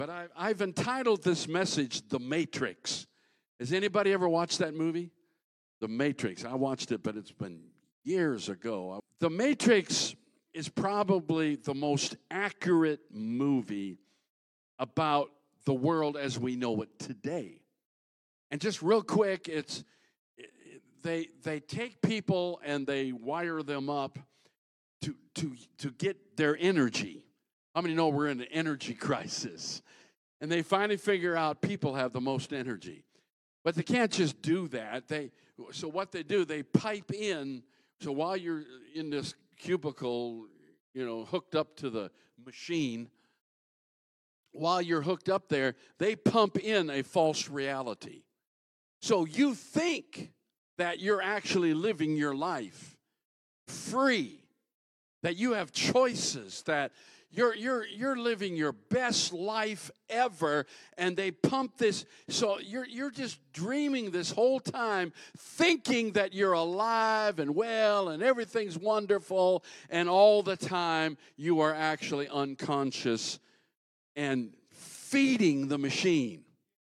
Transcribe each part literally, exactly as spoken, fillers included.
But I, I've entitled this message, The Matrix. Has anybody ever watched that movie? The Matrix. I watched it, but it's been years ago. The Matrix is probably the most accurate movie about the world as we know it today. And just real quick, it's they they take people and they wire them up to to to get their energy. How many know we're in an energy crisis? And they finally figure out people have the most energy. But they can't just do that. They so what they do, they pipe in. So while you're in this cubicle, you know, hooked up to the machine, while you're hooked up there, they pump in a false reality. So you think that you're actually living your life free, that you have choices, that You're you're you're living your best life ever, and they pump this. So you're you're just dreaming this whole time, thinking that you're alive and well and everything's wonderful, and all the time you are actually unconscious and feeding the machine.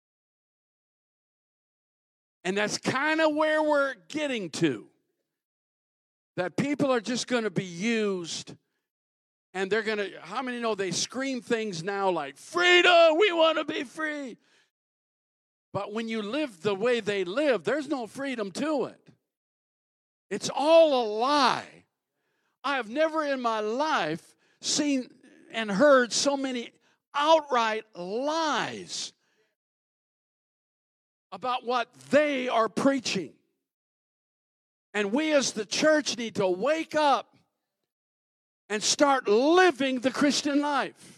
And that's kind of where we're getting to. That people are just going to be used. And they're going to, how many know they scream things now like, freedom, we want to be free. But when you live the way they live, there's no freedom to it. It's all a lie. I have never in my life seen and heard so many outright lies about what they are preaching. And we as the church need to wake up and start living the Christian life.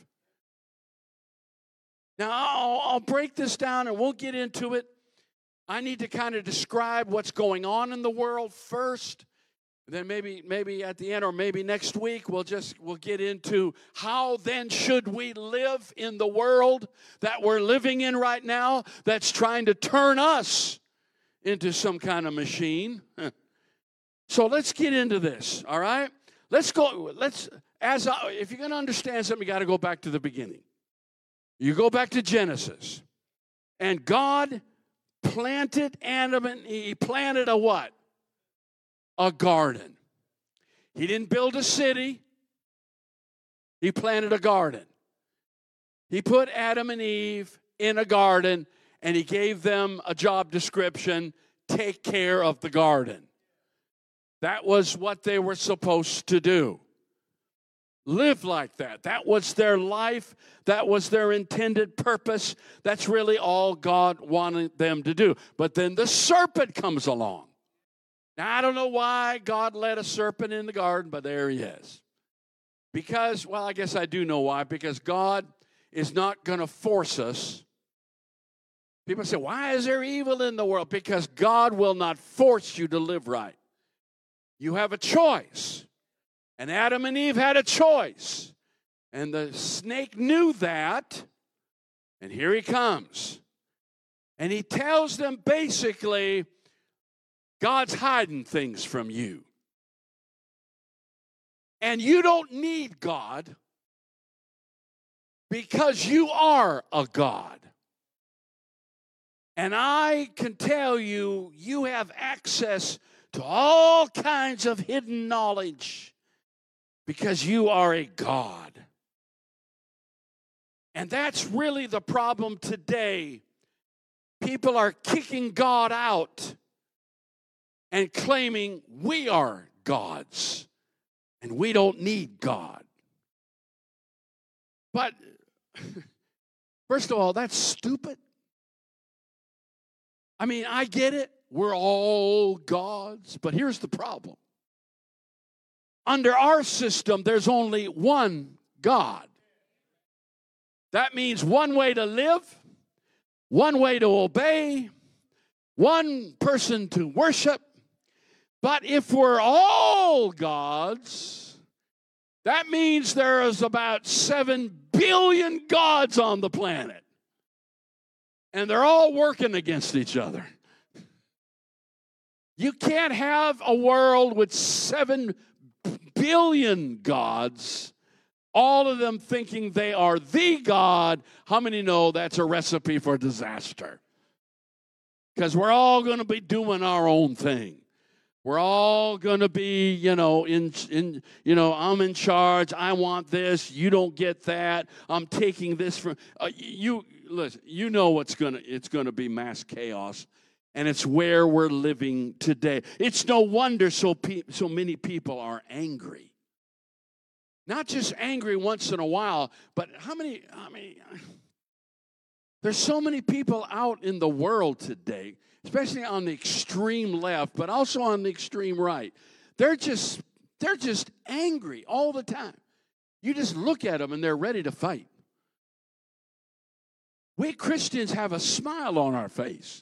Now, I'll, I'll break this down and we'll get into it. I need to kind of describe what's going on in the world first. Then maybe maybe at the end or maybe next week we'll just we'll get into how then should we live in the world that we're living in right now that's trying to turn us into some kind of machine. So let's get into this, all right? Let's go, let's, as I, if you're going to understand something, you got to go back to the beginning. You go back to Genesis. And God planted Adam, and he planted a what? A garden. He didn't build a city. He planted a garden. He put Adam and Eve in a garden, and he gave them a job description, take care of the garden. That was what they were supposed to do. Live like that. That was their life. That was their intended purpose. That's really all God wanted them to do. But then the serpent comes along. Now, I don't know why God let a serpent in the garden, but there he is. Because, well, I guess I do know why. Because God is not going to force us. People say, why is there evil in the world? Because God will not force you to live right. You have a choice. And Adam and Eve had a choice. And the snake knew that. And here he comes. And he tells them basically, God's hiding things from you. And you don't need God because you are a God. And I can tell you, you have access to all kinds of hidden knowledge because you are a God. And that's really the problem today. People are kicking God out and claiming we are gods and we don't need God. But first of all, that's stupid. I mean, I get it. We're all gods. But here's the problem. Under our system, there's only one God. That means one way to live, one way to obey, one person to worship. But if we're all gods, that means there is about seven billion gods on the planet. And they're all working against each other. You can't have a world with seven billion gods All of them thinking they are the God. How many know that's a recipe for disaster? Because we're all going to be doing our own thing. We're all going to be, you know, in, in, you know, I'm in charge. I want this. You don't get that. I'm taking this from uh, you. Listen, you know what's going to, it's going to be mass chaos. And it's where we're living today. It's no wonder so, pe- so many people are angry. Not just angry once in a while, but how many, I mean, there's so many people out in the world today, especially on the extreme left, but also on the extreme right. They're just, they're just angry all the time. You just look at them and they're ready to fight. We Christians have a smile on our face.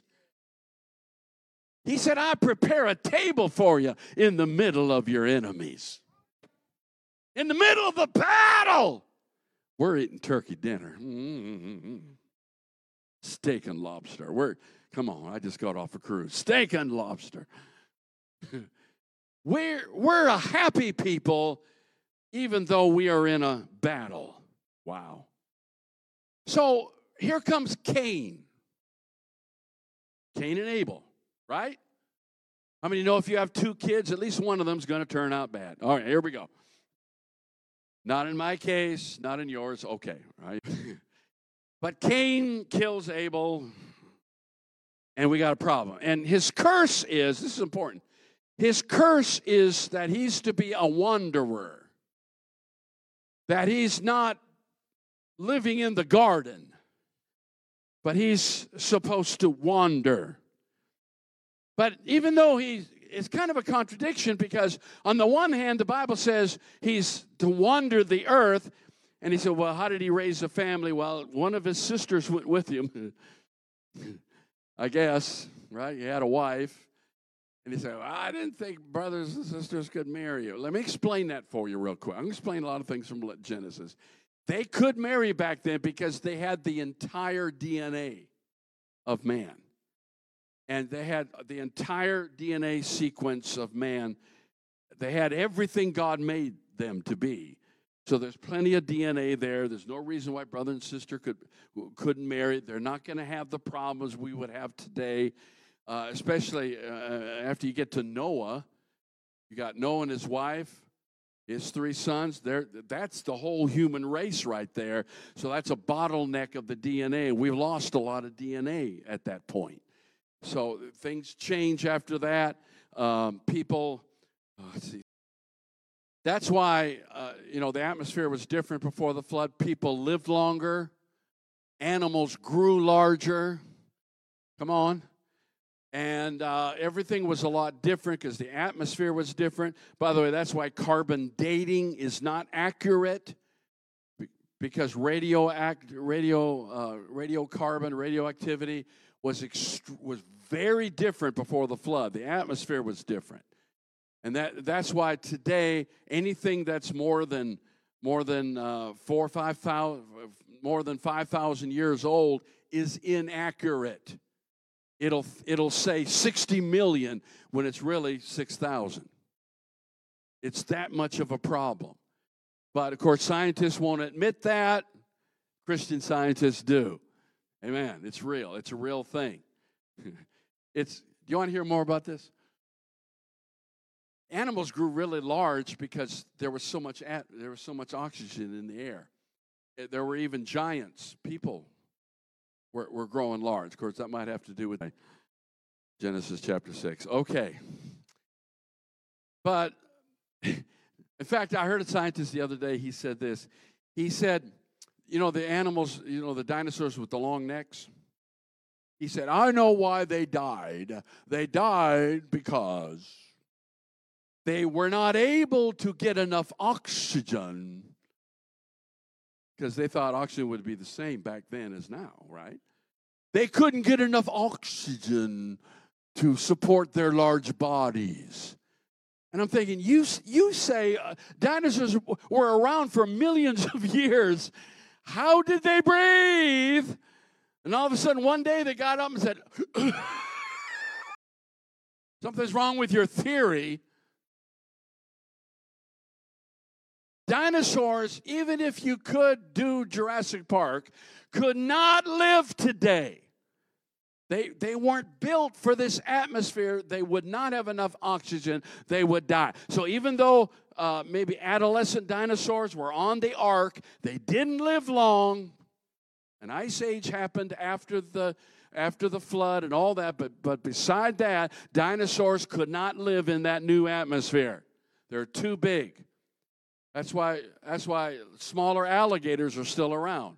He said, I prepare a table for you in the middle of your enemies. In the middle of the battle, we're eating turkey dinner. Mm-hmm. Steak and lobster. We're, come on, I just got off a cruise. Steak and lobster. we're, we're a happy people, even though we are in a battle. Wow. So here comes Cain. Cain and Abel, right? How many know if you have two kids, at least one of them's going to turn out bad? All right, here we go. Not in my case, not in yours. Okay, right? But Cain kills Abel, and we got a problem. And his curse is, this is important, his curse is that he's to be a wanderer, that he's not living in the garden, but he's supposed to wander. But even though he's, it's kind of a contradiction because on the one hand, the Bible says he's to wander the earth. And he said, well, how did he raise a family? Well, one of his sisters went with him, I guess, right? He had a wife. And he said, well, I didn't think brothers and sisters could marry you. Let me explain that for you real quick. I'm going to explain a lot of things from Genesis. They could marry back then because they had the entire D N A of man. And they had the entire D N A sequence of man. They had everything God made them to be. So there's plenty of D N A there. There's no reason why brother and sister could, couldn't marry. They're not going to have the problems we would have today, uh, especially uh, after you get to Noah. You got Noah and his wife, his three sons. They're, that's the whole human race right there. So that's a bottleneck of the D N A. We've lost a lot of D N A at that point. So things change after that. Um, people, oh, let's see. That's why, uh, you know, the atmosphere was different before the flood. People lived longer. Animals grew larger. Come on. And uh, everything was a lot different because the atmosphere was different. By the way, that's why carbon dating is not accurate because radio, act, radio, uh, radiocarbon, radioactivity was ext- was very different before the flood. The atmosphere was different. And that that's why today anything that's more than more than uh, four or five thousand more than five thousand years old is inaccurate. It'll it'll say sixty million when it's really six thousand. It's that much of a problem. But of course, scientists won't admit that. Christian scientists do. Amen. It's real. It's a real thing. It's. Do you want to hear more about this? Animals grew really large because there was so much at, there was so much oxygen in the air. There were even giants. People were, were growing large. Of course, that might have to do with Genesis chapter six. Okay. But, in fact, I heard a scientist the other day, he said this. He said, you know, the animals, you know, the dinosaurs with the long necks. He said, I know why they died. They died because they were not able to get enough oxygen because they thought oxygen would be the same back then as now, right? They couldn't get enough oxygen to support their large bodies. And I'm thinking, you, you say uh, dinosaurs were around for millions of years. How did they breathe? And all of a sudden, one day they got up and said, something's wrong with your theory. Dinosaurs, even if you could do Jurassic Park, could not live today. They, they weren't built for this atmosphere. They would not have enough oxygen. They would die. So even though uh, maybe adolescent dinosaurs were on the ark, they didn't live long. An ice age happened after the after the flood and all that. But, but beside that, dinosaurs could not live in that new atmosphere. They're too big. That's why, that's why smaller alligators are still around.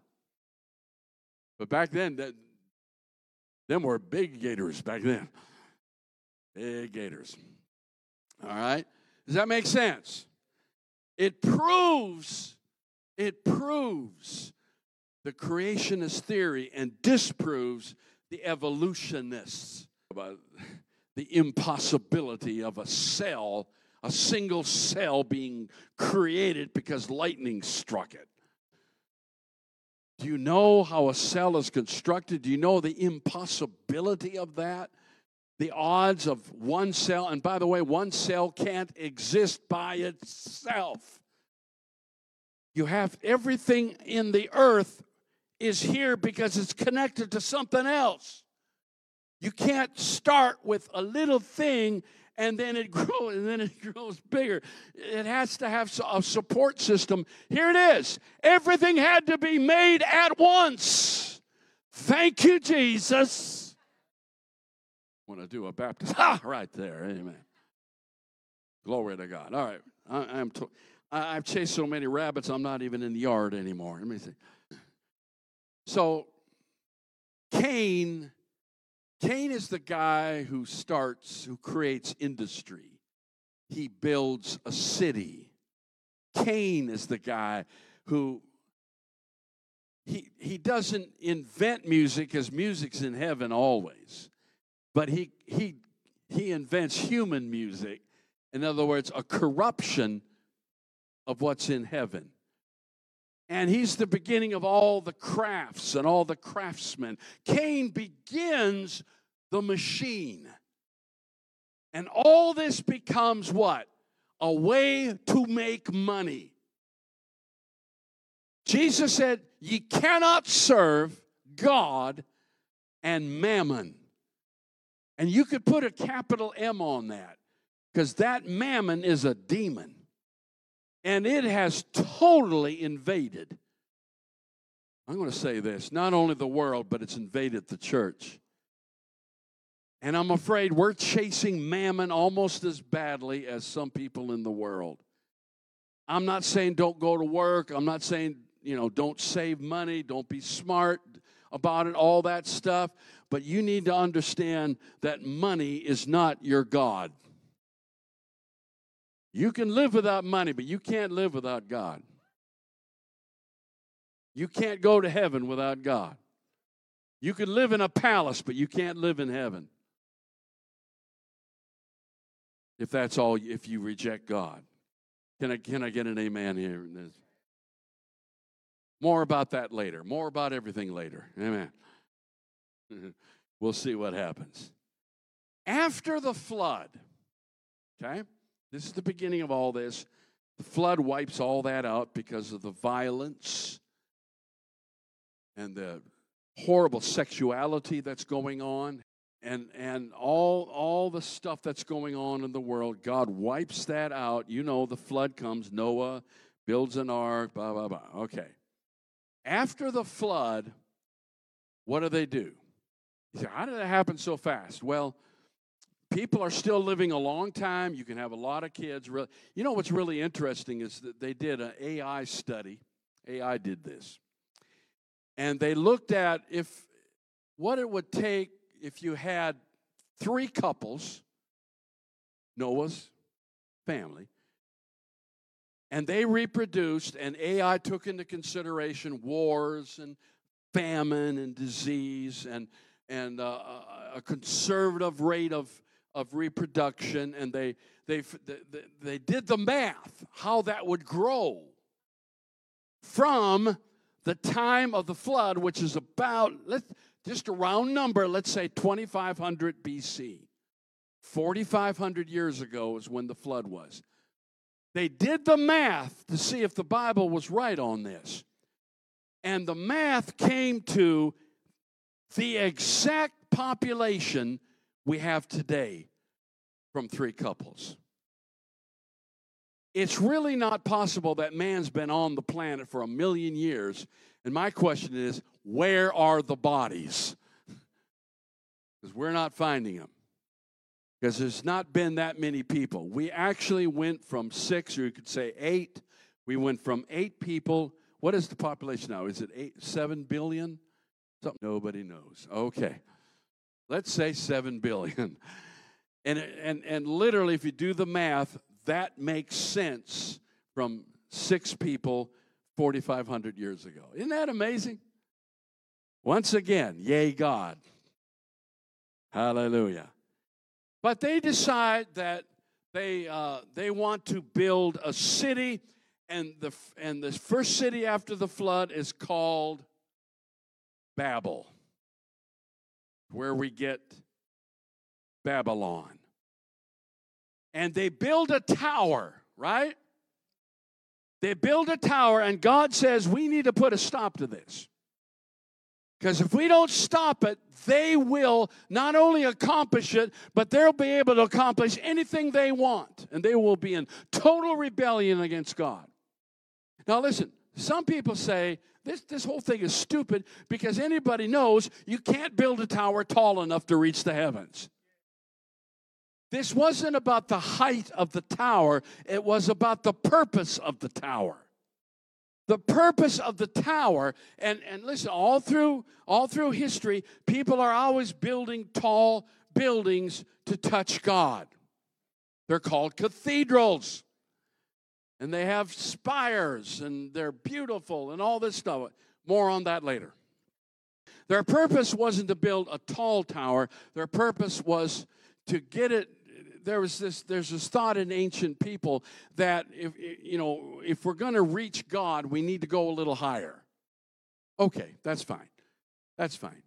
But back then, that, them were big gators back then. Big gators. All right? Does that make sense? It proves, it proves the creationist theory and disproves the evolutionists about the impossibility of a cell, a single cell being created because lightning struck it. Do you know how a cell is constructed? Do you know the impossibility of that? The odds of one cell, and by the way, one cell can't exist by itself. You have everything in the earth is here because it's connected to something else. You can't start with a little thing and then it grows, and then it grows bigger. It has to have a support system. Here it is. Everything had to be made at once. Thank you, Jesus. I want to do a baptism. Ah, right there. Amen. Glory to God. All right. I, I'm to, I, I've chased so many rabbits, I'm not even in the yard anymore. Let me see. So, Cain... Cain is the guy who starts, who creates industry. He builds a city. Cain is the guy who, he, he doesn't invent music, because music's in heaven always. But he, he, he invents human music. In other words, a corruption of what's in heaven. And he's the beginning of all the crafts and all the craftsmen. Cain begins the machine. And all this becomes what? A way to make money. Jesus said, ye cannot serve God and mammon. And you could put a capital M on that, because that mammon is a demon. And it has totally invaded, I'm going to say this, not only the world, but it's invaded the church. And I'm afraid we're chasing mammon almost as badly as some people in the world. I'm not saying don't go to work. I'm not saying, you know, don't save money, don't be smart about it, all that stuff. But you need to understand that money is not your God. You can live without money, but you can't live without God. You can't go to heaven without God. You can live in a palace, but you can't live in heaven. If that's all, if you reject God. Can I, can I get an amen here? More about that later. More about everything later. Amen. We'll see what happens. After the flood, okay? This is the beginning of all this. The flood wipes all that out because of the violence and the horrible sexuality that's going on, and, and all, all the stuff that's going on in the world. God wipes that out. You know, the flood comes. Noah builds an ark, blah, blah, blah. Okay. After the flood, what do they do? You say, how did that happen so fast? Well, people are still living a long time. You can have a lot of kids. You know what's really interesting is that they did an A I study. A I did this. And they looked at if what it would take if you had three couples, Noah's family, and they reproduced, and A I took into consideration wars and famine and disease and, and uh, a conservative rate of of reproduction, and they, they, they, they did the math, how that would grow from the time of the flood, which is about, let's, just a round number, let's say twenty-five hundred B C. forty-five hundred years ago is when the flood was. They did the math to see if the Bible was right on this. And the math came to the exact population we have today from three couples. It's really not possible that man's been on the planet for a million years. And my question is, where are the bodies? Because we're not finding them. Because there's not been that many people. We actually went from six, or you could say eight. We went from eight people. What is the population now? Is it eight, seven billion? Something nobody knows. Okay. Let's say seven billion. And, and, and literally, if you do the math, that makes sense from six people forty-five hundred years ago. Isn't that amazing? Once again, yay, God. Hallelujah. But they decide that they uh, they want to build a city, and the and the first city after the flood is called Babel, where we get Babylon. And they build a tower, right? They build a tower, and God says, we need to put a stop to this. Because if we don't stop it, they will not only accomplish it, but they'll be able to accomplish anything they want. And they will be in total rebellion against God. Now listen, some people say, this, this whole thing is stupid because anybody knows you can't build a tower tall enough to reach the heavens. This wasn't about the height of the tower. It was about the purpose of the tower. The purpose of the tower, and, and listen, all through, all through history, people are always building tall buildings to touch God. They're called cathedrals. And they have spires, and they're beautiful, and all this stuff. More on that later. Their purpose wasn't to build a tall tower. Their purpose was to get it. There was this, there's this thought in ancient people that if, you know, if we're going to reach God, we need to go a little higher. Okay, that's fine. That's fine.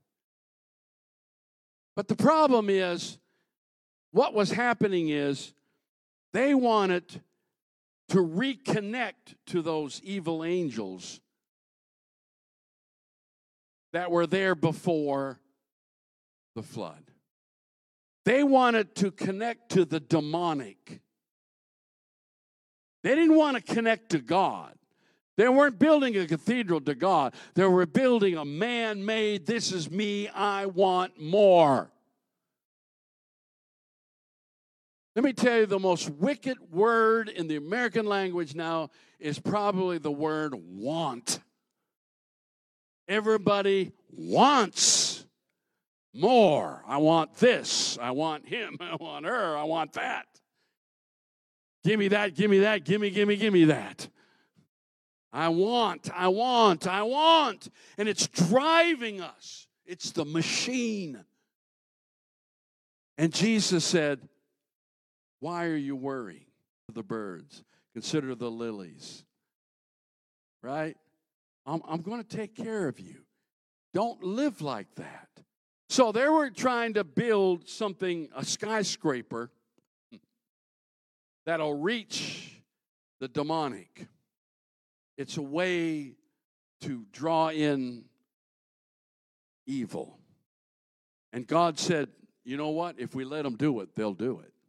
But the problem is, what was happening is they wanted to reconnect to those evil angels that were there before the flood. They wanted to connect to the demonic. They didn't want to connect to God. They weren't building a cathedral to God. They were building a man-made, this is me, I want more. Let me tell you, the most wicked word in the American language now is probably the word want. Everybody wants more. I want this. I want him. I want her. I want that. Give me that. Give me that. Give me, give me, give me that. I want, I want, I want. And it's driving us. It's the machine. And Jesus said, why are you worrying? The birds. Consider the lilies. Right? I'm, I'm going to take care of you. Don't live like that. So they were trying to build something, a skyscraper, that'll reach the demonic. It's a way to draw in evil. And God said, you know what? If we let them do it, they'll do it.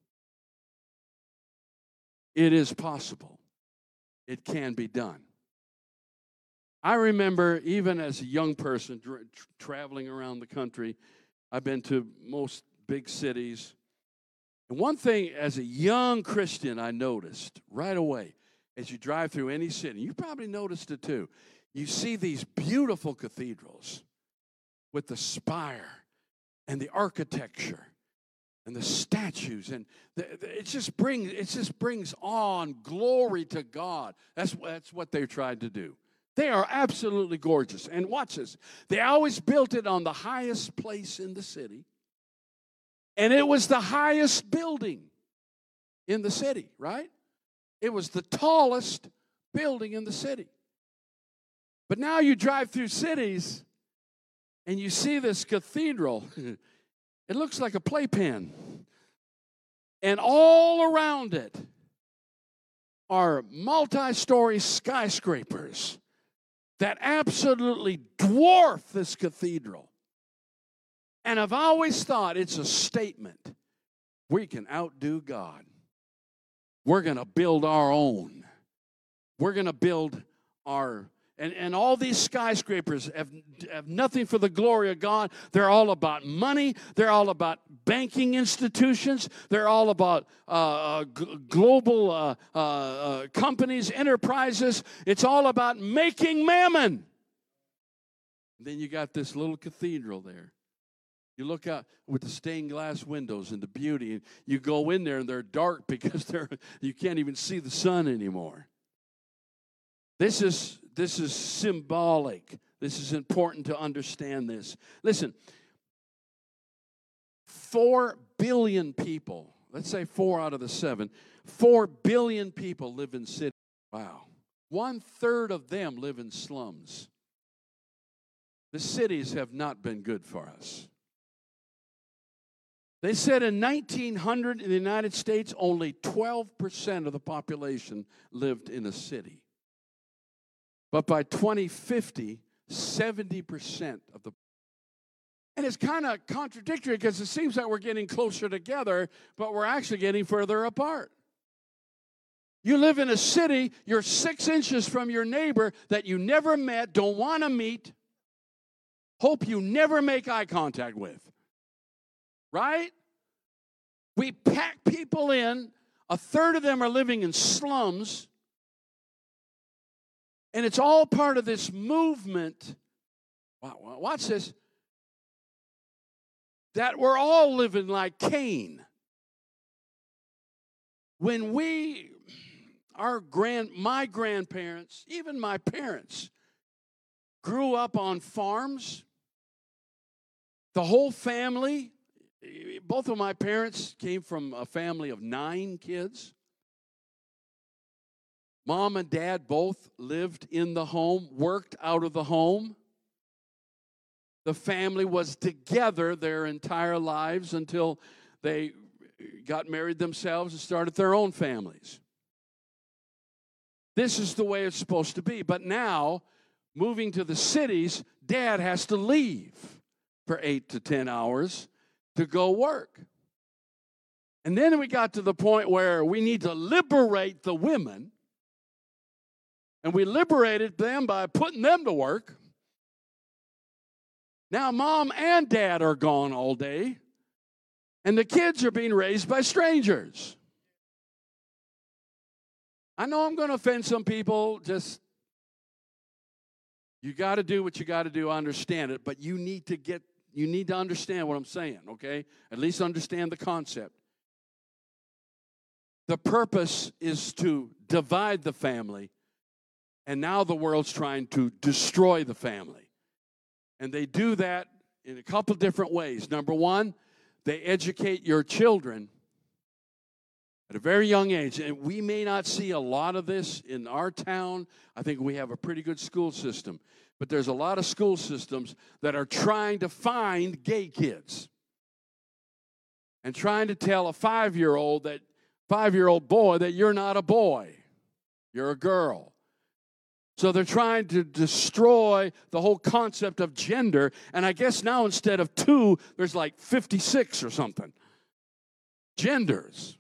It is possible. It can be done. I remember even as a young person tra- traveling around the country, I've been to most big cities. And one thing as a young Christian I noticed right away, as you drive through any city, you probably noticed it too, you see these beautiful cathedrals with the spire and the architecture and the statues, and the, the, it just brings it just brings on glory to God. That's that's what they tried to do. They are absolutely gorgeous. And watch this. They always built it on the highest place in the city. And it was the highest building in the city, right? It was the tallest building in the city. But now you drive through cities and you see this cathedral. It looks like a playpen. And all around it are multi-story skyscrapers that absolutely dwarf this cathedral. And I've always thought it's a statement. We can outdo God. We're going to build our own. We're going to build our, and, and all these skyscrapers have, have nothing for the glory of God. They're all about money. They're all about banking institutions. They're all about uh, g- global uh, uh, uh, companies, enterprises. It's all about making mammon. And then you got this little cathedral there. You look out with the stained glass windows and the beauty, and you go in there and they're dark because they're you can't even see the sun anymore. This is this is symbolic. This is important to understand this. Listen, four billion people, let's say four out of the seven, four billion people live in cities. Wow. One third of them live in slums. The cities have not been good for us. They said in nineteen hundred in the United States, only twelve percent of the population lived in a city. But by twenty fifty, seventy percent of the... And it's kind of contradictory because it seems like we're getting closer together, but we're actually getting further apart. You live in a city, you're six inches from your neighbor that you never met, don't want to meet, hope you never make eye contact with. Right? We pack people in. A third of them are living in slums. And it's all part of this movement. Wow, watch this. That we're all living like Cain. When we, our grand, my grandparents, even my parents, grew up on farms, the whole family, both of my parents came from a family of nine kids. Mom and dad both lived in the home, worked out of the home. The family was together their entire lives until they got married themselves and started their own families. This is the way it's supposed to be. But now, moving to the cities, dad has to leave for eight to ten hours to go work. And then we got to the point where we need to liberate the women. And we liberated them by putting them to work. Now mom and dad are gone all day. And the kids are being raised by strangers. I know I'm going to offend some people. Just, you got to do what you got to do. I understand it. But you need to get, you need to understand what I'm saying, okay? At least understand the concept. The purpose is to divide the family. And now the world's trying to destroy the family. And they do that in a couple different ways. Number one, they educate your children at a very young age. And we may not see a lot of this in our town. I think we have a pretty good school system. But there's a lot of school systems that are trying to find gay kids. And trying to tell a five-year-old that, five-year-old boy that you're not a boy. You're a girl. So they're trying to destroy the whole concept of gender. And I guess now instead of two, there's like fifty-six or something. Genders.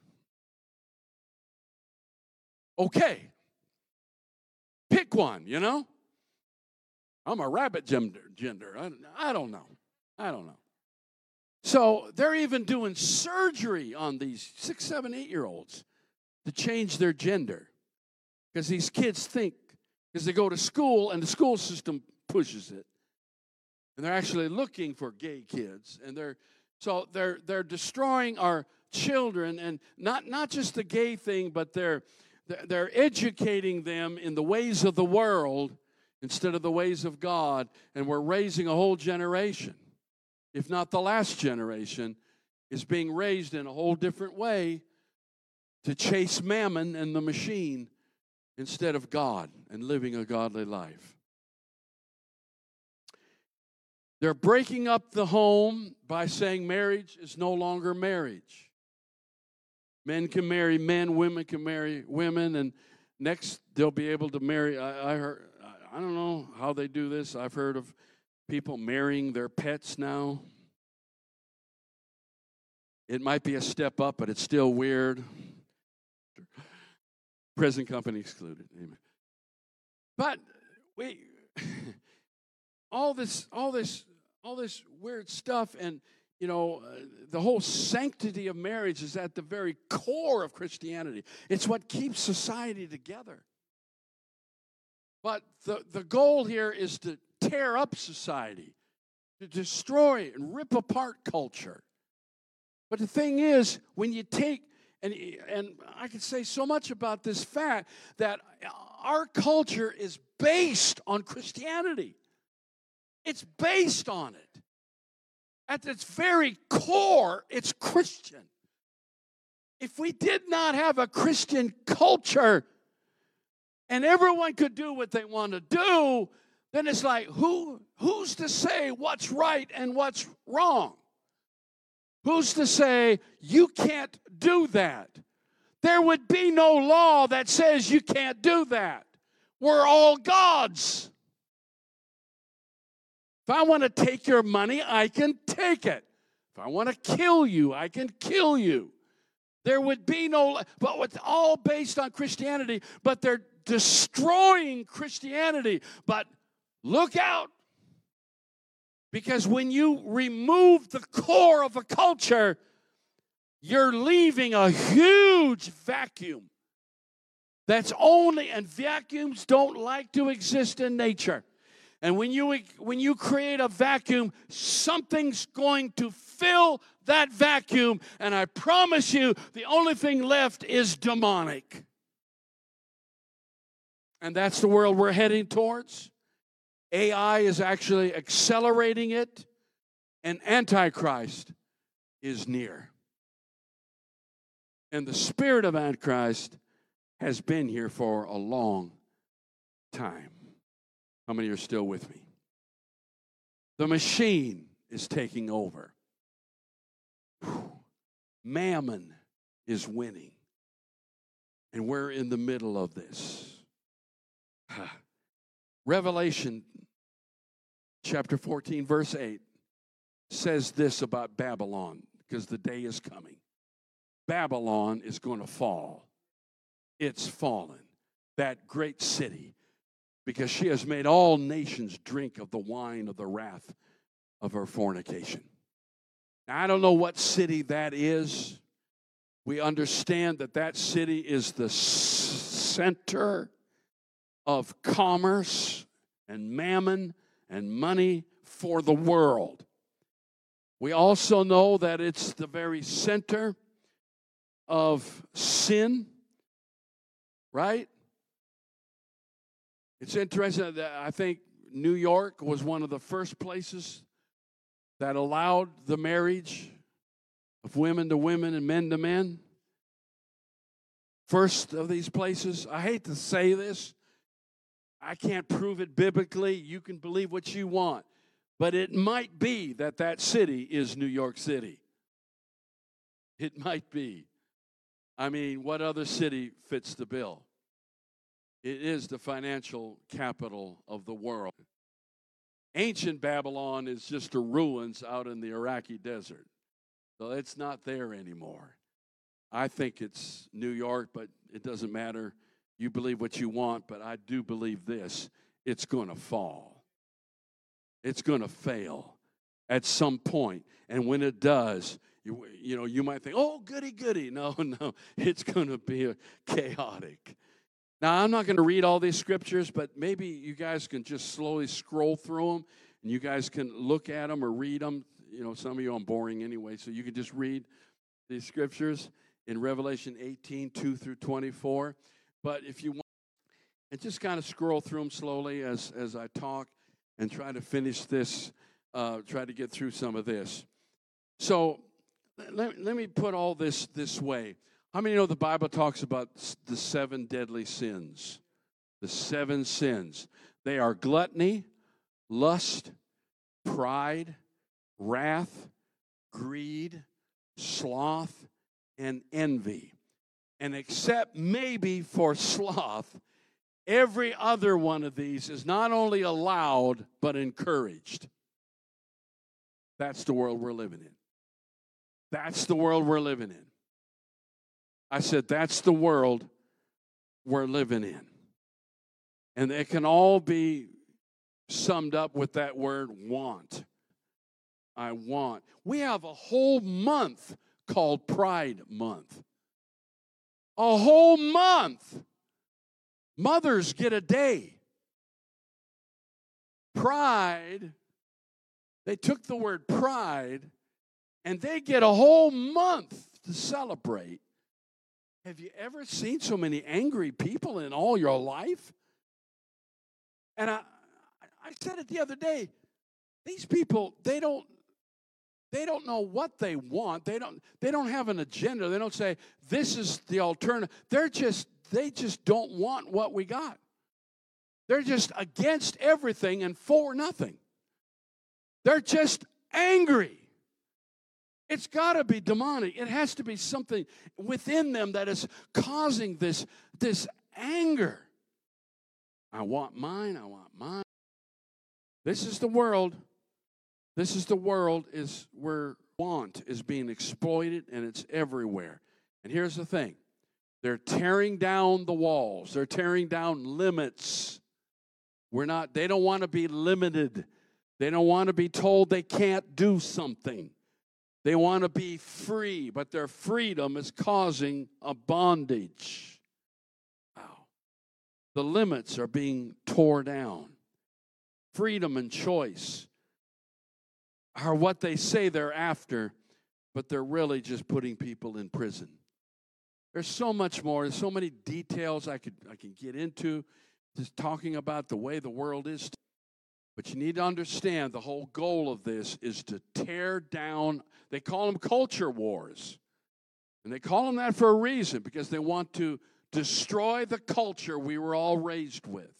Okay. Pick one, you know. I'm a rabbit gender. gender. I, I don't know. I don't know. So they're even doing surgery on these six, seven, eight-year-olds to change their gender. Because these kids think, because they go to school and the school system pushes it. And they're actually looking for gay kids. And they're so they're they're destroying our children, and not, not just the gay thing, but they're they're educating them in the ways of the world instead of the ways of God. And we're raising a whole generation, if not the last generation, is being raised in a whole different way to chase mammon and the machine instead of God and living a godly life. They're breaking up the home by saying marriage is no longer marriage. Men can marry men, women can marry women, and Next, they'll be able to marry. I, I heard. I don't know how they do this. I've heard of people marrying their pets now. It might be a step up, but it's still weird. Present company excluded. Amen. But we, all this, all this, all this weird stuff, and you know, uh, the whole sanctity of marriage is at the very core of Christianity. It's what keeps society together. But the, the goal here is to tear up society, to destroy and rip apart culture. But the thing is, when you take, and, and I could say so much about this fact that our culture is based on Christianity. It's based on it. At its very core, it's Christian. If we did not have a Christian culture and everyone could do what they want to do, then it's like, who, who's to say what's right and what's wrong? Who's to say you can't do that? There would be no law that says you can't do that. We're all God's. If I want to take your money, I can take it. If I want to kill you, I can kill you. There would be no, but it's all based on Christianity, but they're destroying Christianity. But look out, because when you remove the core of a culture, you're leaving a huge vacuum that's only, and vacuums don't like to exist in nature. And when you, when you create a vacuum, something's going to fill that vacuum, and I promise you, the only thing left is demonic. And that's the world we're heading towards. A I is actually accelerating it, and Antichrist is near. And the spirit of Antichrist has been here for a long time. How many are still with me? The machine is taking over. Whew. Mammon is winning. And we're in the middle of this. Revelation chapter fourteen, verse eight says this about Babylon, because the day is coming. Babylon is going to fall. It's fallen. That great city, because she has made all nations drink of the wine of the wrath of her fornication. Now, I don't know what city that is. We understand that that city is the center of commerce and mammon and money for the world. We also know that it's the very center of sin, right? It's interesting that I think New York was one of the first places that allowed the marriage of women to women and men to men. First of these places. I hate to say this. I can't prove it biblically. You can believe what you want. But it might be that that city is New York City. It might be. I mean, what other city fits the bill? It is the financial capital of the world. Ancient Babylon is just the ruins out in the Iraqi desert. So it's not there anymore. I think it's New York, but it doesn't matter. You believe what you want, but I do believe this. It's going to fall. It's going to fail at some point. And when it does, you, you know, you might think, oh, goody, goody. No, no, it's going to be chaotic. Now, I'm not going to read all these scriptures, but maybe you guys can just slowly scroll through them, and you guys can look at them or read them. You know, some of you I'm boring anyway, so you can just read these scriptures in Revelation eighteen, two through twenty-four. But if you want, and just kind of scroll through them slowly as, as I talk and try to finish this, uh, try to get through some of this. So let, let me put all this this way. How many know the Bible talks about the seven deadly sins? The seven sins. They are gluttony, lust, pride, wrath, greed, sloth, and envy. And except maybe for sloth, every other one of these is not only allowed, but encouraged. That's the world we're living in. That's the world we're living in. I said, that's the world we're living in. And it can all be summed up with that word want. I want. We have a whole month called Pride Month. A whole month. Mothers get a day. Pride, they took the word pride, and they get a whole month to celebrate. Have you ever seen so many angry people in all your life? And I, I said it the other day. These people, they don't, they don't know what they want. They don't, they don't have an agenda. They don't say, this is the alternative. They're just, they just don't want what we got. They're just against everything and for nothing. They're just angry. It's got to be demonic. It has to be something within them that is causing this, this anger. I want mine. I want mine. This is the world. This is the world is where want is being exploited, and it's everywhere. And here's the thing. They're tearing down the walls. They're tearing down limits. We're not, they don't want to be limited. They don't want to be told they can't do something. They want to be free, but their freedom is causing a bondage. Wow. The limits are being torn down. Freedom and choice are what they say they're after, but they're really just putting people in prison. There's so much more. There's so many details I could I can get into, just talking about the way the world is. But you need to understand the whole goal of this is to tear down. They call them culture wars. And they call them that for a reason, because they want to destroy the culture we were all raised with.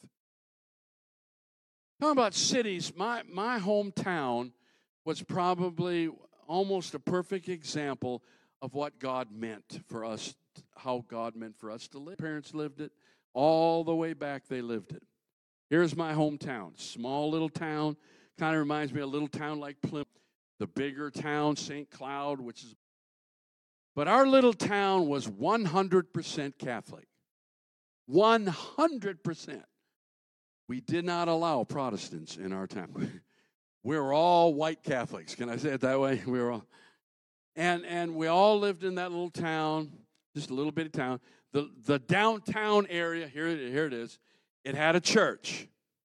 Talking about cities, my, my hometown was probably almost a perfect example of what God meant for us, how God meant for us to live. Parents lived it. All the way back, they lived it. Here's my hometown, small little town. Kind of reminds me of a little town like Plymouth. The bigger town, Saint Cloud, which is. But our little town was one hundred percent Catholic. one hundred percent. We did not allow Protestants in our town. We were all white Catholics. Can I say it that way? We were all. And, and we all lived in that little town, just a little bitty town. The, the downtown area, here, here it is. It had a church.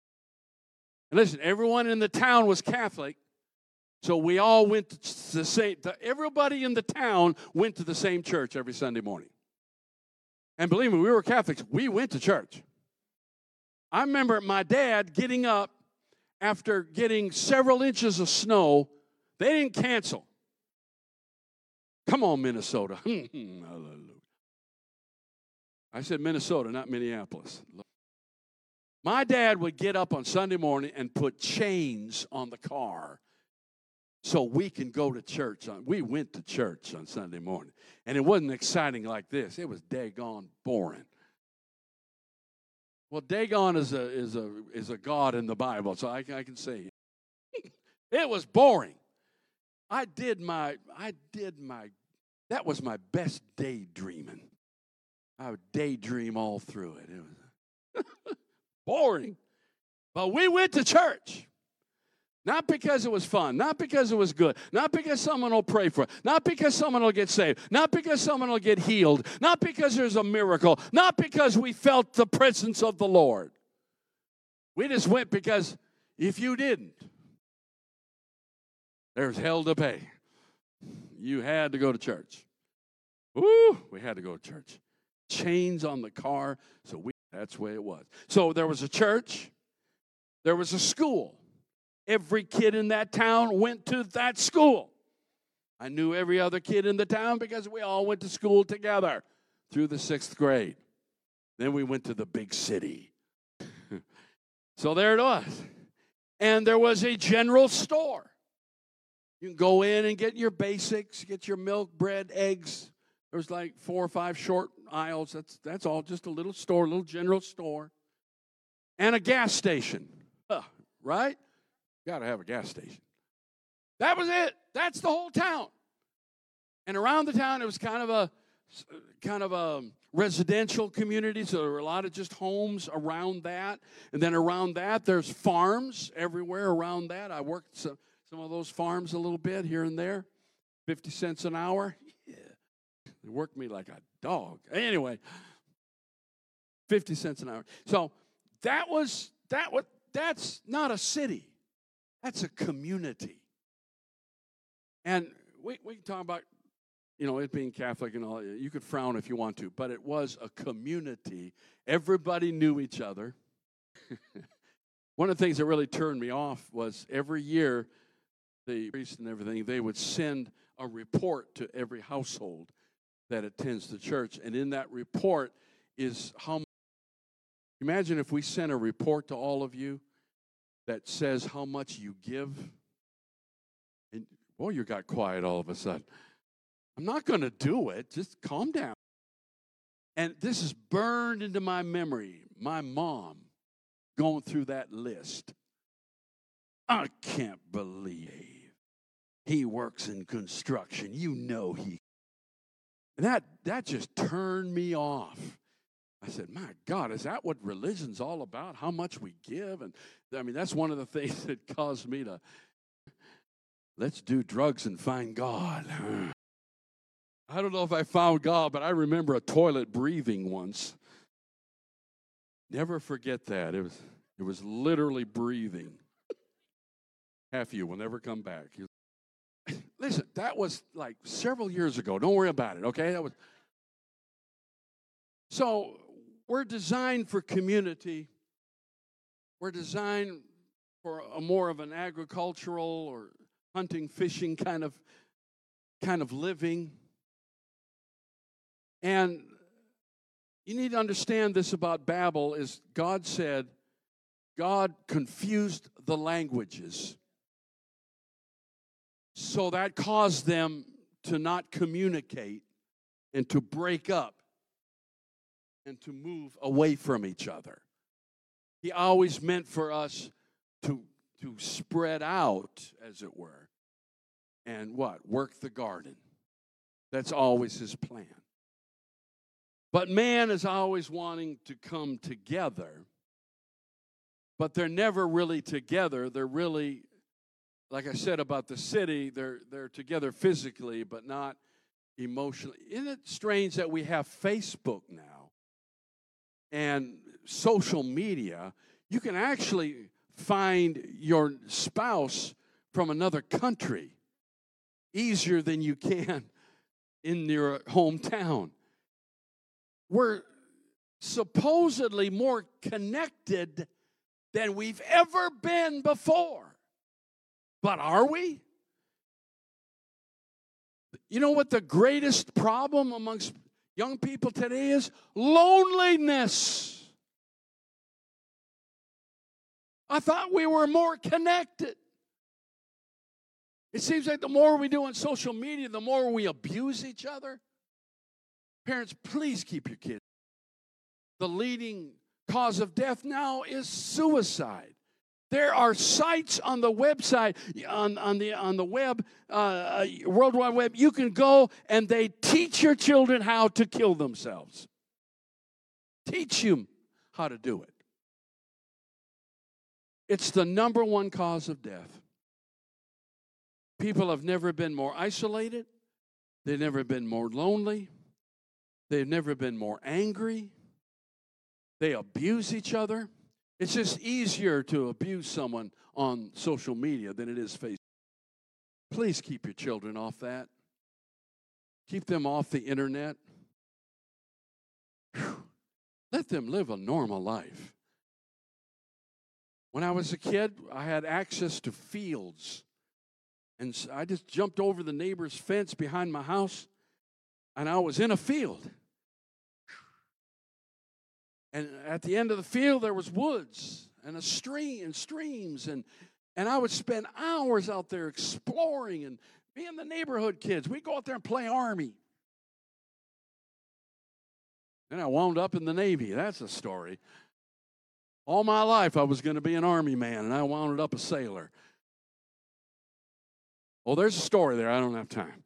And listen, everyone in the town was Catholic, so we all went to the same, everybody in the town went to the same church every Sunday morning. And believe me, we were Catholics. We went to church. I remember my dad getting up after getting several inches of snow. They didn't cancel. Come on, Minnesota. I said Minnesota, not Minneapolis. My dad would get up on Sunday morning and put chains on the car so we can go to church. We went to church on Sunday morning. And it wasn't exciting like this. It was daggone boring. Well, Dagon is a is a is a god in the Bible, so I, I can say it. It was boring. I did my I did my that was my best daydreaming. I would daydream all through it. It was boring. But we went to church. Not because it was fun, not because it was good, not because someone will pray for it, not because someone will get saved, not because someone will get healed, not because there's a miracle, not because we felt the presence of the Lord. We just went because if you didn't, there's hell to pay. You had to go to church. Woo, we had to go to church. Chains on the car, so we that's the way it was. So there was a church, there was a school. Every kid in that town went to that school. I knew every other kid in the town because we all went to school together through the sixth grade. Then we went to the big city. So there it was. And there was a general store. You can go in and get your basics, get your milk, bread, eggs, There was like four or five short aisles. That's, that's all, just a little store, a little general store. And a gas station, uh, right? Got to have a gas station. That was it. That's the whole town. And around the town, it was kind of a kind of a residential community, so there were a lot of just homes around that. And then around that, there's farms everywhere around that. I worked some, some of those farms a little bit here and there. fifty cents an hour. Yeah. They worked me like a dog. Anyway, fifty cents an hour. So that was, that was, that's not a city. That's a community. And we, we can talk about, you know, it being Catholic and all. You could frown if you want to, but it was a community. Everybody knew each other. One of the things that really turned me off was every year, the priests and everything, they would send a report to every household that attends the church. And in that report is how much. Imagine if we sent a report to all of you that says how much you give. And, boy, you got quiet all of a sudden. I'm not going to do it. Just calm down. And this is burned into my memory. My mom going through that list. I can't believe he works in construction. You know he. And that, that just turned me off. I said, my God, is that what religion's all about? How much we give? And I mean, that's one of the things that caused me to, let's do drugs and find God. I don't know if I found God, but I remember a toilet breathing once. Never forget that. It was, it was literally breathing. Half of you will never come back. Listen, that was like several years ago. Don't worry about it, okay? That was. So we're designed for community. We're designed for a more of an agricultural or hunting, fishing kind of kind of living. And you need to understand this about Babel is God said, God confused the languages. So that caused them to not communicate and to break up and to move away from each other. He always meant for us to, to spread out, as it were, and what? Work the garden. That's always his plan. But man is always wanting to come together, but they're never really together. They're really, like I said about the city, they're, they're together physically, but not emotionally. Isn't it strange that we have Facebook now and social media? You can actually find your spouse from another country easier than you can in your hometown. We're supposedly more connected than we've ever been before. But are we? You know what the greatest problem amongst young people today is? Loneliness. I thought we were more connected. It seems like the more we do on social media, the more we abuse each other. Parents, please keep your kids. The leading cause of death now is suicide. There are sites on the website, on, on the on the web, uh, World Wide Web. You can go and they teach your children how to kill themselves. Teach them how to do it. It's the number one cause of death. People have never been more isolated. They've never been more lonely. They've never been more angry. They abuse each other. It's just easier to abuse someone on social media than it is Facebook. Please keep your children off that. Keep them off the internet. Whew. Let them live a normal life. When I was a kid, I had access to fields. And so I just jumped over the neighbor's fence behind my house, and I was in a field. And at the end of the field, there was woods and a stream and streams. And, and I would spend hours out there exploring and being the neighborhood kids. We'd go out there and play Army. Then I wound up in the Navy. That's a story. All my life I was going to be an Army man, and I wound up a sailor. Well, there's a story there. I don't have time.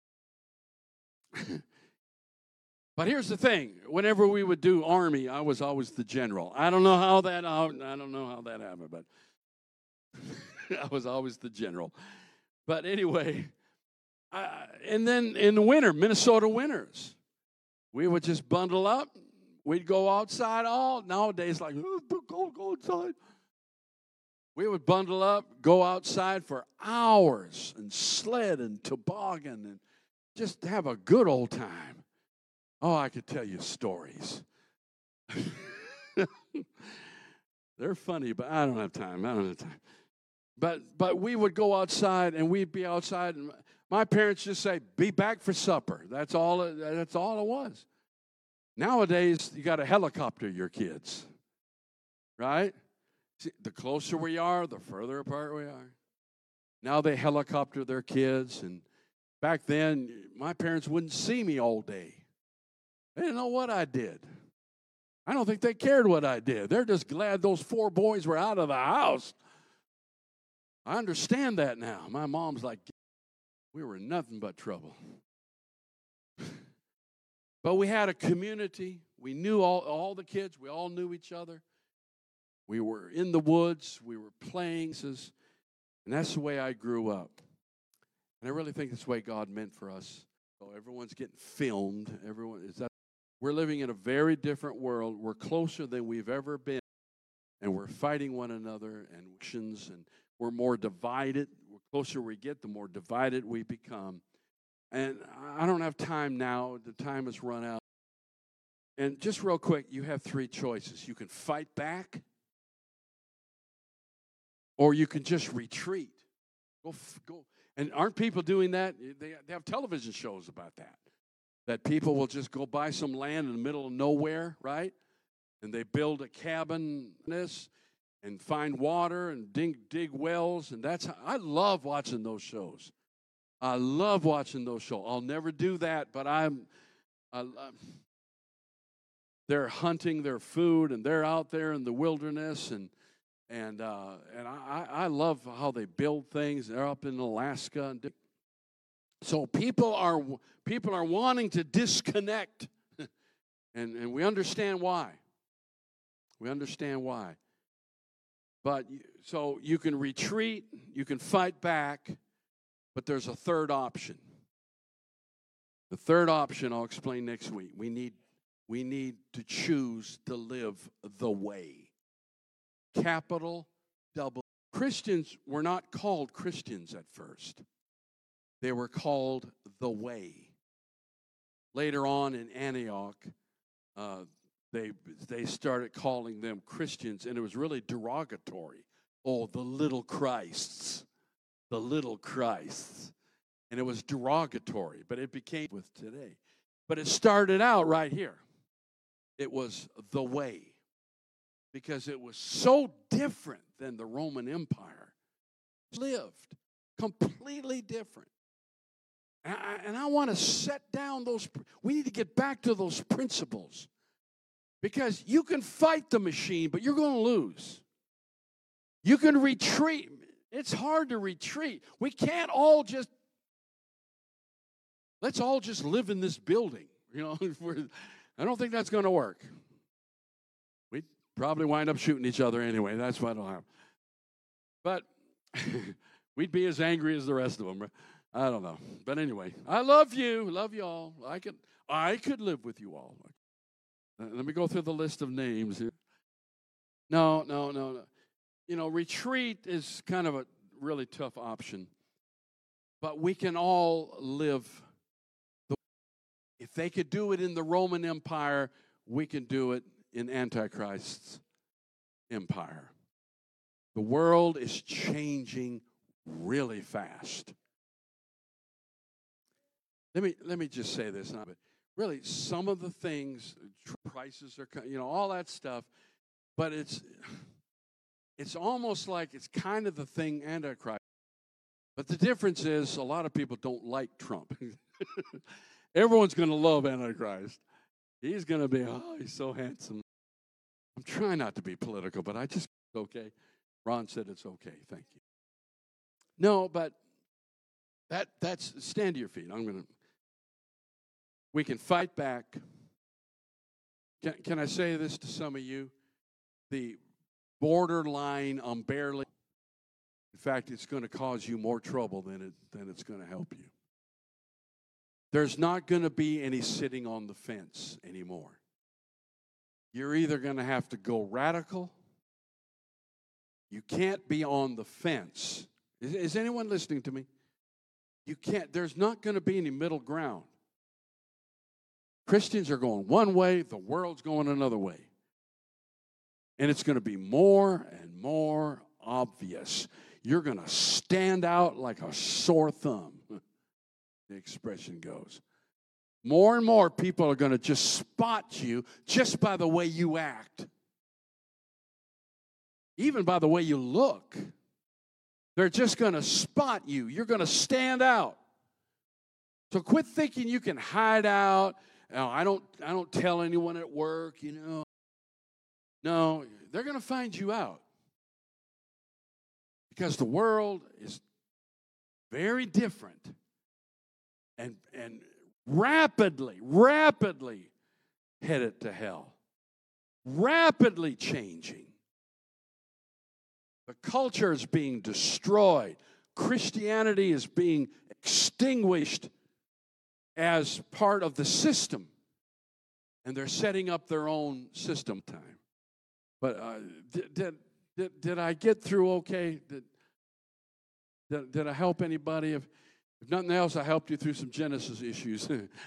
But here's the thing. Whenever we would do Army, I was always the general. I don't know how that I don't know how that happened, but I was always the general. But anyway, I, and then in the winter, Minnesota winters, we would just bundle up. We'd go outside all nowadays, like, oh, go, go outside. We would bundle up, go outside for hours and sled and toboggan and just have a good old time. Oh, I could tell you stories. They're funny, but I don't have time. I don't have time. But but we would go outside, and we'd be outside, and my parents just say, "Be back for supper." That's all. It, that's all it was. Nowadays, you got to helicopter your kids, right? See, the closer we are, the further apart we are. Now they helicopter their kids, and back then, my parents wouldn't see me all day. They didn't know what I did. I don't think they cared what I did. They're just glad those four boys were out of the house. I understand that now. My mom's like, we were nothing but trouble. But we had a community. We knew all, all the kids. We all knew each other. We were in the woods. We were playing. And that's the way I grew up. And I really think that's the way God meant for us. So everyone's getting filmed. Everyone is that. We're living in a very different world. We're closer than we've ever been. And we're fighting one another and actions, and we're more divided. The closer we get, the more divided we become. And I don't have time now. The time has run out. And just real quick, you have three choices. You can fight back, or you can just retreat. Go, go. And aren't people doing that? They, they have television shows about that. That people will just go buy some land in the middle of nowhere, right? And they build a cabin this and find water and dig, dig wells. And that's how, I love watching those shows. I love watching those shows. I'll never do that, but I'm, I, I'm they're hunting their food, and they're out there in the wilderness, and and uh, and I, I love how they build things. They're up in Alaska, and so people are people are wanting to disconnect, and and we understand why. We understand why. But so you can retreat, you can fight back, but there's a third option. The third option I'll explain next week. We need we need to choose to live the way. Capital double. Christians were not called Christians at first. They were called the way. Later on in Antioch, uh, they they started calling them Christians, and it was really derogatory. Oh, the little Christs, the little Christs. And it was derogatory, but it became with today. But it started out right here. It was the way, because it was so different than the Roman Empire. Lived completely different. And I, and I want to set down those, we need to get back to those principles. Because you can fight the machine, but you're going to lose. You can retreat. It's hard to retreat. We can't all just, let's all just live in this building. You know, I don't think that's going to work. We'd probably wind up shooting each other anyway. That's what'll happen. But we'd be as angry as the rest of them. I don't know. But anyway, I love you. Love you all. I could, I could live with you all. Let me go through the list of names here. No, no, no, no. You know, retreat is kind of a really tough option. But we can all live. The, if they could do it in the Roman Empire, we can do it in Antichrist's empire. The world is changing really fast. Let me let me just say this. But really, some of the things, prices are, you know, all that stuff, but it's it's almost like it's kind of the thing Antichrist. But the difference is a lot of people don't like Trump. Everyone's going to love Antichrist. He's going to be, oh, he's so handsome. I'm trying not to be political, but I just, okay. Ron said it's okay. Thank you. No, but that that's, stand to your feet. I'm going to, we can fight back. Can, can I say this to some of you? The borderline unbearable. In fact, it's going to cause you more trouble than it than it's going to help you. There's not going to be any sitting on the fence anymore. You're either going to have to go radical. You can't be on the fence. Is, is anyone listening to me? You can't. There's not going to be any middle ground. Christians are going one way, the world's going another way. And it's going to be more and more obvious. You're going to stand out like a sore thumb, the expression goes. More and more people are going to just spot you just by the way you act. Even by the way you look. They're just going to spot you. You're going to stand out. So quit thinking you can hide out. Oh, I don't, I don't tell anyone at work, you know. No, they're going to find you out. Because the world is very different and, and rapidly, rapidly headed to hell. Rapidly changing. The culture is being destroyed. Christianity is being extinguished as part of the system. And they're setting up their own system time. But uh, did, did, did, did I get through okay? Did, did, did I help anybody? If, if nothing else, I helped you through some Genesis issues.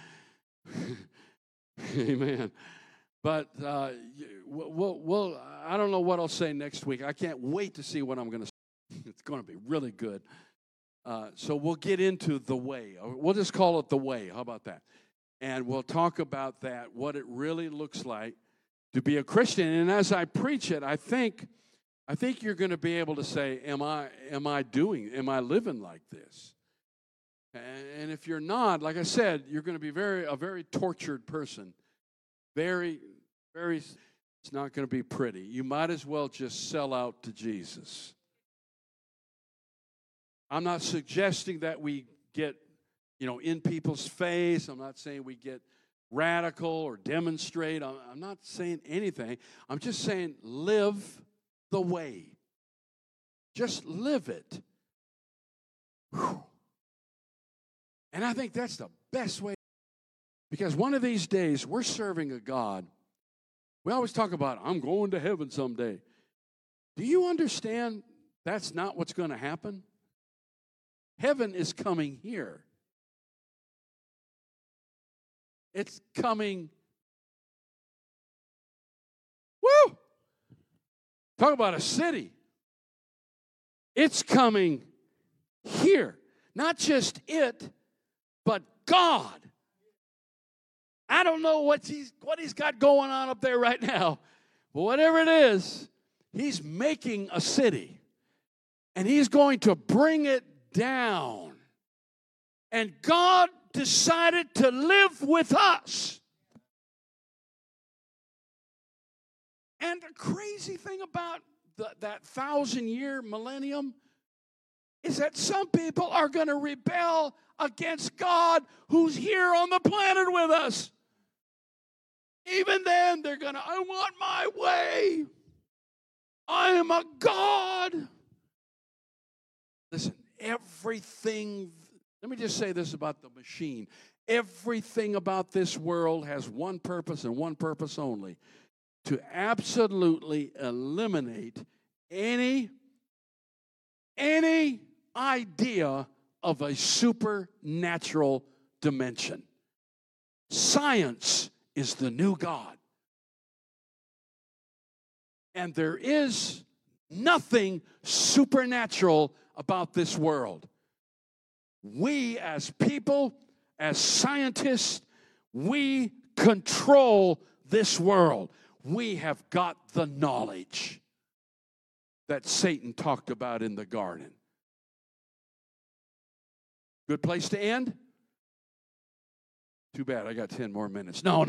Amen. But uh, we'll, we'll, I don't know what I'll say next week. I can't wait to see what I'm going to say. It's going to be really good. Uh, so we'll get into the way. We'll just call it the way. How about that? And we'll talk about that, what it really looks like to be a Christian. And as I preach it, I think, I think you're going to be able to say, am I, am I doing, am I living like this? And if you're not, like I said, you're going to be very a very tortured person. Very, very, it's not going to be pretty. You might as well just sell out to Jesus. I'm not suggesting that we get, you know, in people's face. I'm not saying we get radical or demonstrate. I'm, I'm not saying anything. I'm just saying live the way. Just live it. Whew. And I think that's the best way. Because one of these days, we're serving a God. We always talk about, I'm going to heaven someday. Do you understand that's not what's going to happen? Heaven is coming here. It's coming. Woo! Talk about a city. It's coming here. Not just it, but God. I don't know what he's, what he's got going on up there right now. But whatever it is, he's making a city. And he's going to bring it down. And God decided to live with us. And the crazy thing about the, that thousand-year millennium is that some people are going to rebel against God who's here on the planet with us. Even then, they're going to, I want my way. I am a God. Listen, everything, let me just say this about the machine. Everything about this world has one purpose and one purpose only. To absolutely eliminate any, any idea of a supernatural dimension. Science is the new God. And there is nothing supernatural about this world. We as people, as scientists, we control this world. We have got the knowledge that Satan talked about in the garden. Good place to end? Too bad, I got ten more minutes. No,